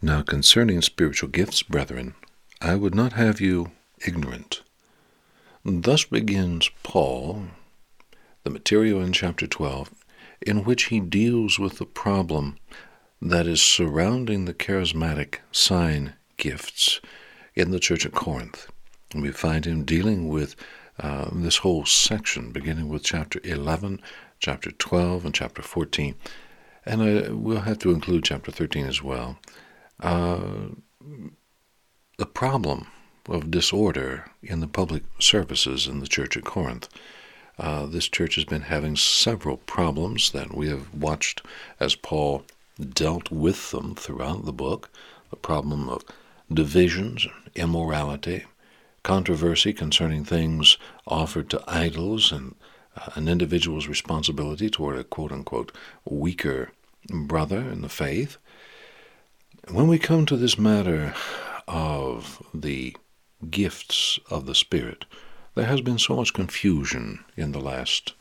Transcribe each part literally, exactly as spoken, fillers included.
Now concerning spiritual gifts, brethren, I would not have you ignorant. Thus begins Paul, the material in chapter twelve, in which he deals with the problem that is surrounding the charismatic sign gifts in the church at Corinth. And we find him dealing with uh, this whole section, beginning with chapter eleven, chapter twelve, and chapter fourteen. And I will have to include chapter thirteen as well. Uh, the problem of disorder in the public services in the church at Corinth. Uh, this church has been having several problems that we have watched as Paul dealt with them throughout the book. The problem of divisions, immorality, controversy concerning things offered to idols, and uh, an individual's responsibility toward a quote-unquote weaker brother in the faith. When we come to this matter of the gifts of the Spirit, there has been so much confusion in the last,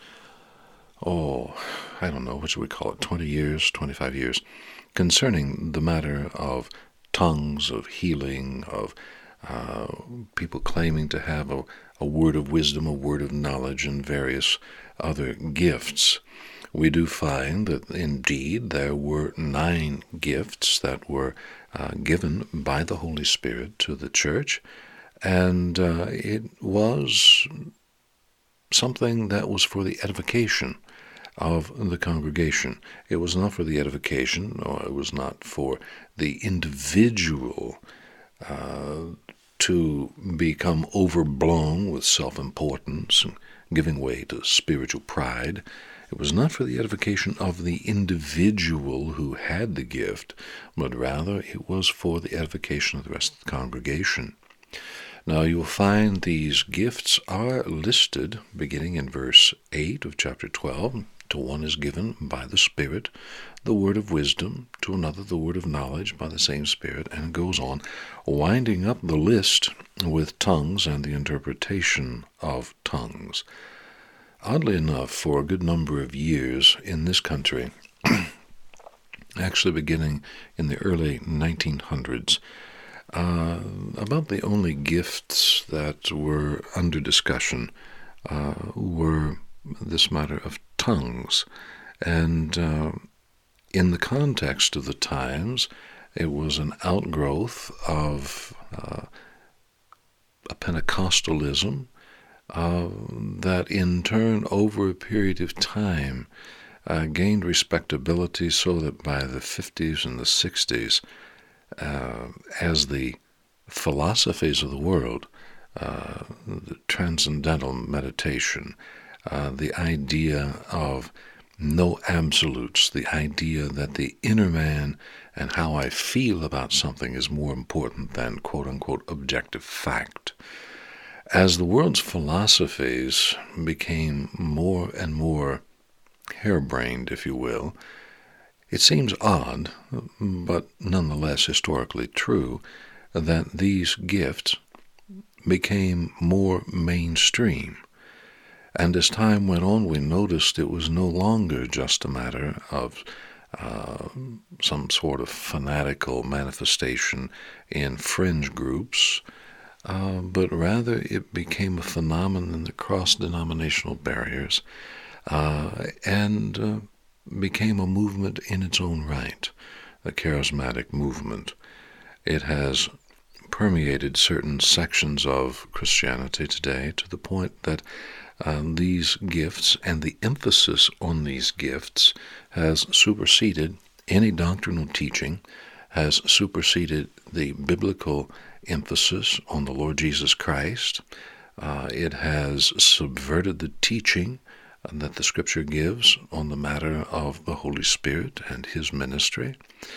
oh, I don't know, what should we call it, twenty years, twenty-five years, concerning the matter of tongues, of healing, of uh, people claiming to have a, a word of wisdom, a word of knowledge, and various other gifts. We do find that indeed there were nine gifts that were uh, given by the Holy Spirit to the church, and uh, it was something that was for the edification of the congregation. It was not for the edification, or it was not for the individual uh, to become overblown with self-importance and giving way to spiritual pride. It was not for the edification of the individual who had the gift, but rather it was for the edification of the rest of the congregation. Now you'll find these gifts are listed beginning in verse eight of chapter twelve. To one is given by the Spirit the word of wisdom, to another the word of knowledge by the same Spirit, and it goes on, winding up the list with tongues and the interpretation of tongues. Oddly enough, for a good number of years in this country, actually beginning in the early nineteen hundreds, uh, about the only gifts that were under discussion uh, were this matter of tongues. And uh, in the context of the times, it was an outgrowth of uh, a Pentecostalism, Uh, that in turn, over a period of time, uh, gained respectability so that by the fifties and the sixties, uh, as the philosophies of the world, uh, the transcendental meditation, uh, the idea of no absolutes, the idea that the inner man and how I feel about something is more important than quote-unquote objective fact. As the world's philosophies became more and more harebrained, if you will, it seems odd, but nonetheless historically true, that these gifts became more mainstream. And as time went on, we noticed it was no longer just a matter of uh, some sort of fanatical manifestation in fringe groups, Uh, but rather it became a phenomenon that crossed denominational barriers uh, and uh, became a movement in its own right, the charismatic movement. It has permeated certain sections of Christianity today to the point that uh, these gifts and the emphasis on these gifts has superseded any doctrinal teaching, has superseded the biblical emphasis on the Lord Jesus Christ. Uh, it has subverted the teaching that the Scripture gives on the matter of the Holy Spirit and His ministry.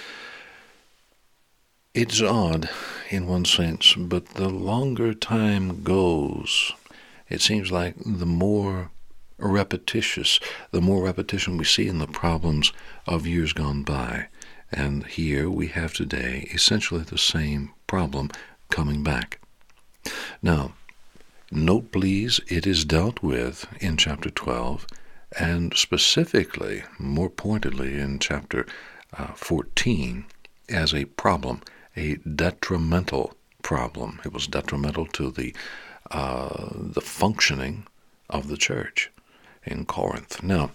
It's odd in one sense, but the longer time goes, it seems like the more repetitious, the more repetition we see in the problems of years gone by. And here we have today essentially the same problem coming back. Now, note please, it is dealt with in chapter twelve, and specifically, more pointedly, in chapter uh, fourteen, as a problem, a detrimental problem. It was detrimental to the uh, the functioning of the church in Corinth. Now,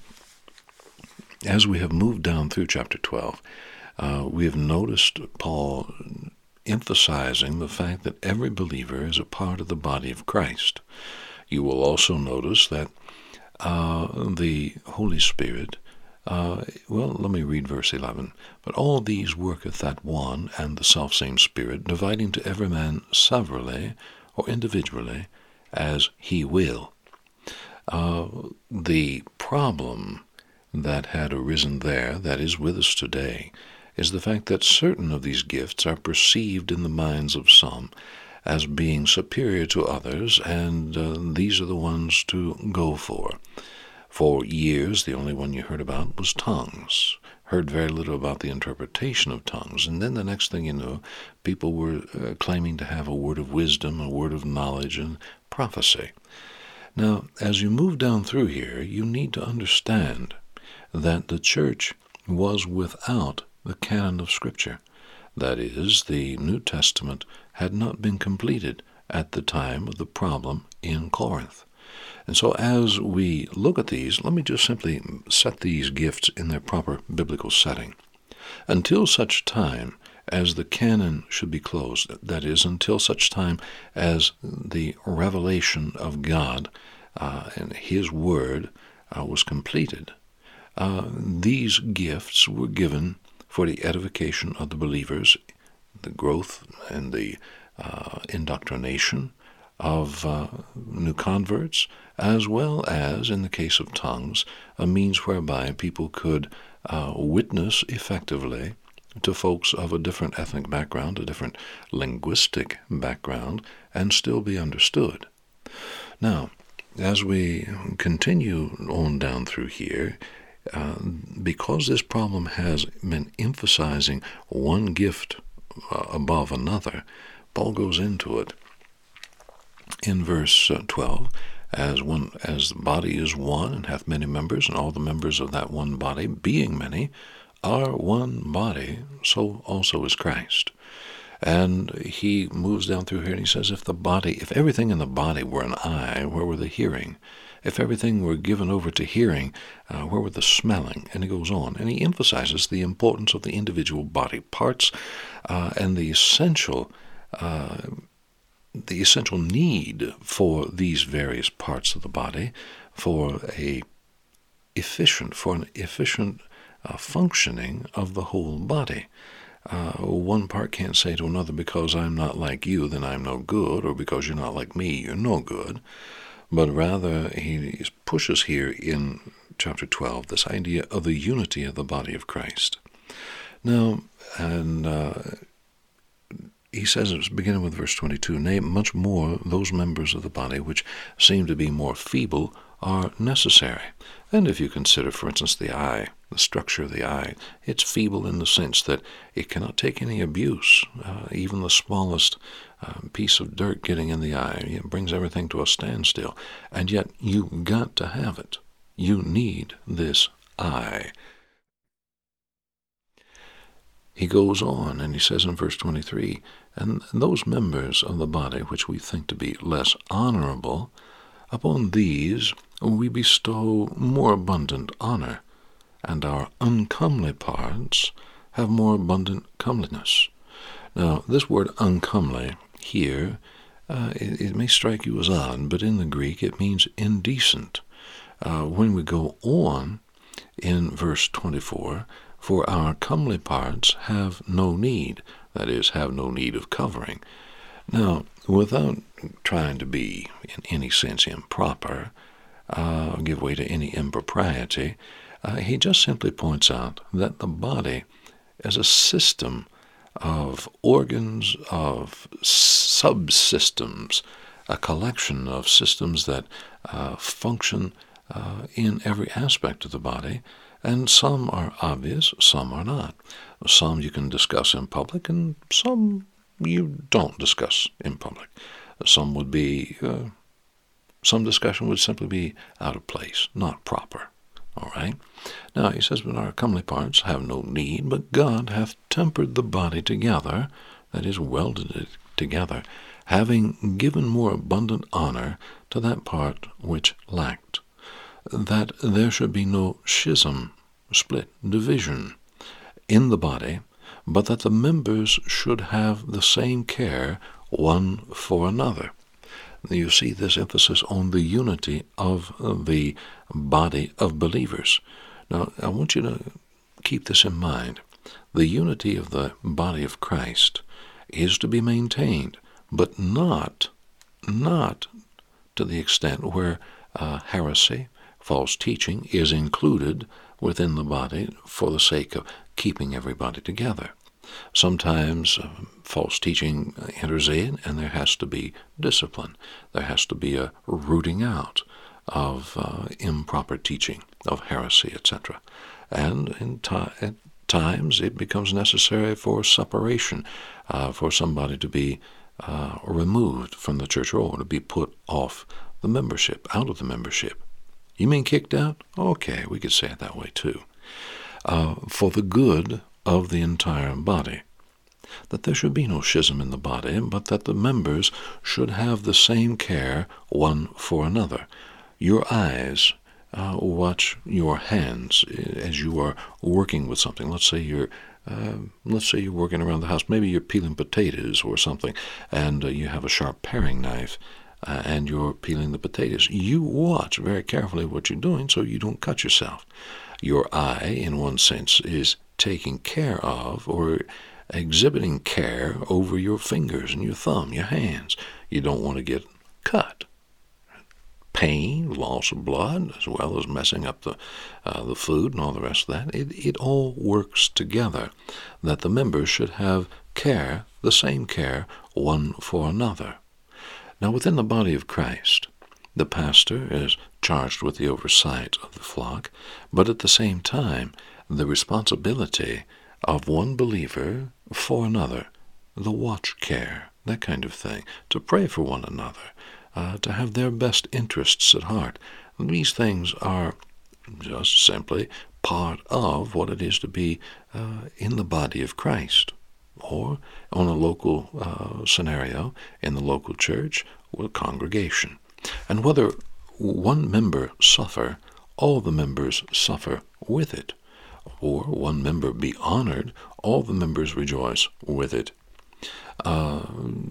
as we have moved down through chapter twelve, uh, we have noticed Paul emphasizing the fact that every believer is a part of the body of Christ. You will also notice that uh, the Holy Spirit, uh, well, let me read verse eleven. But all these worketh that one and the selfsame Spirit, dividing to every man severally or individually as he will. Uh, the problem that had arisen there, that is with us today, is the fact that certain of these gifts are perceived in the minds of some as being superior to others, and uh, these are the ones to go for. For years, the only one you heard about was tongues. Heard very little about the interpretation of tongues. And then the next thing you know, people were uh, claiming to have a word of wisdom, a word of knowledge, and prophecy. Now, as you move down through here, you need to understand that the church was without the canon of Scripture. That is, the New Testament had not been completed at the time of the problem in Corinth. And so as we look at these, let me just simply set these gifts in their proper biblical setting. Until such time as the canon should be closed, that is, until such time as the revelation of God uh, and His Word uh, was completed, uh, these gifts were given for the edification of the believers, the growth and the uh, indoctrination of uh, new converts, as well as, in the case of tongues, a means whereby people could uh, witness effectively to folks of a different ethnic background, a different linguistic background, and still be understood. Now, as we continue on down through here, uh, because this problem has been emphasizing one gift uh, above another, Paul goes into it in verse uh, twelve, as one as the body is one and hath many members, and all the members of that one body, being many, are one body, so also is Christ. And he moves down through here and he says, if the body, if everything in the body were an eye, where were the hearing? If everything were given over to hearing, uh, where were the smelling? And he goes on, and he emphasizes the importance of the individual body parts uh, and the essential uh, the essential need for these various parts of the body for a efficient, for an efficient uh, functioning of the whole body. Uh, one part can't say to another, because I'm not like you, then I'm no good, or because you're not like me, you're no good. But rather, he pushes here in chapter twelve this idea of the unity of the body of Christ. Now, and uh, he says, it's beginning with verse twenty-two, nay, much more those members of the body which seem to be more feeble are necessary. And if you consider, for instance, the eye, the structure of the eye, it's feeble in the sense that it cannot take any abuse. Uh, even the smallest uh, piece of dirt getting in the eye, it brings everything to a standstill. And yet you've got to have it. You need this eye. He goes on and he says in verse twenty-three, and those members of the body which we think to be less honorable, upon these we bestow more abundant honor, and our uncomely parts have more abundant comeliness. Now, this word uncomely here, uh, it, it may strike you as odd, but in the Greek it means indecent. Uh, when we go on in verse twenty-four, for our comely parts have no need, that is, have no need of covering. Now, without trying to be in any sense improper, uh, give way to any impropriety, uh, he just simply points out that the body is a system of organs, of subsystems, a collection of systems that uh, function uh, in every aspect of the body, and some are obvious, some are not. Some you can discuss in public, and some you don't discuss in public. Some would be, uh, some discussion would simply be out of place, not proper. All right? Now, he says, but our comely parts have no need, but God hath tempered the body together, that is, welded it together, having given more abundant honor to that part which lacked, that there should be no schism, split, division in the body, but that the members should have the same care one for another. You see this emphasis on the unity of the body of believers. Now, I want you to keep this in mind. The unity of the body of Christ is to be maintained, but not, not to the extent where uh, heresy, false teaching, is included within the body for the sake of keeping everybody together. Sometimes uh, false teaching enters in, and there has to be discipline. There has to be a rooting out of uh, improper teaching, of heresy, et cetera. And in ti- at times it becomes necessary for separation, uh, for somebody to be uh, removed from the church or to be put off the membership, out of the membership. You mean kicked out? Okay, we could say it that way too. Uh, for the good of the entire body, that there should be no schism in the body, but that the members should have the same care one for another. Your eyes uh, watch your hands as you are working with something. Let's say you're uh, let's say you're working around the house. Maybe you're peeling potatoes or something, and uh, you have a sharp paring knife, uh, and you're peeling the potatoes. You watch very carefully what you're doing so you don't cut yourself. Your eye, in one sense, is taking care of or exhibiting care over your fingers and your thumb, your hands. You don't want to get cut. Pain, loss of blood, as well as messing up the uh, the food and all the rest of that. It, it all works together, that the members should have care, the same care, one for another. Now, within the body of Christ, the pastor is charged with the oversight of the flock, but at the same time, the responsibility of one believer for another, the watch care, that kind of thing, to pray for one another, uh, to have their best interests at heart. These things are just simply part of what it is to be uh, in the body of Christ, or on a local uh, scenario, in the local church or congregation. And whether one member suffer, all the members suffer with it, or one member be honored, all the members rejoice with it. Uh,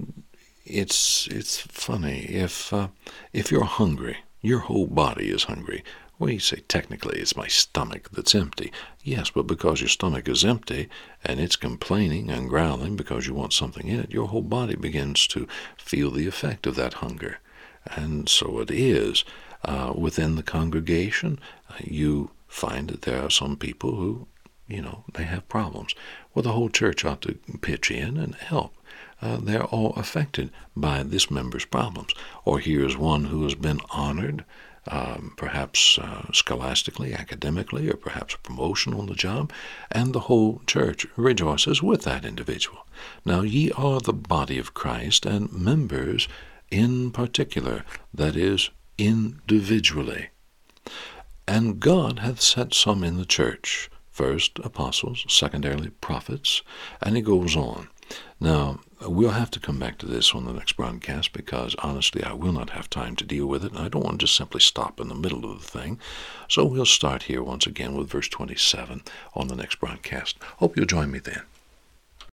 it's it's funny, if uh, if you're hungry, your whole body is hungry. Well, you say, technically, it's my stomach that's empty. Yes, but because your stomach is empty, and it's complaining and growling because you want something in it, your whole body begins to feel the effect of that hunger. And so it is. Uh, within the congregation, uh, you find that there are some people who, you know, they have problems. Well, the whole church ought to pitch in and help. Uh, they're all affected by this member's problems. Or here's one who has been honored, um, perhaps uh, scholastically, academically, or perhaps a promotion on the job, and the whole church rejoices with that individual. Now, ye are the body of Christ, and members in particular, that is, individually. And God hath set some in the church, first apostles, secondarily prophets, and he goes on. Now, we'll have to come back to this on the next broadcast because, honestly, I will not have time to deal with it, and I don't want to just simply stop in the middle of the thing. So we'll start here once again with verse twenty-seven on the next broadcast. Hope you'll join me then.